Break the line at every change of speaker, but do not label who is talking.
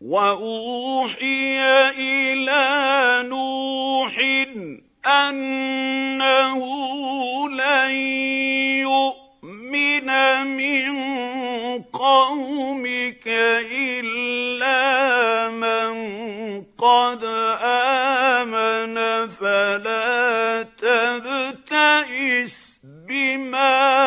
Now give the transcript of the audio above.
وأوحي إلى نوح أنه لن يؤمن من قومك إلا من قد آمن فلا تبتئس بما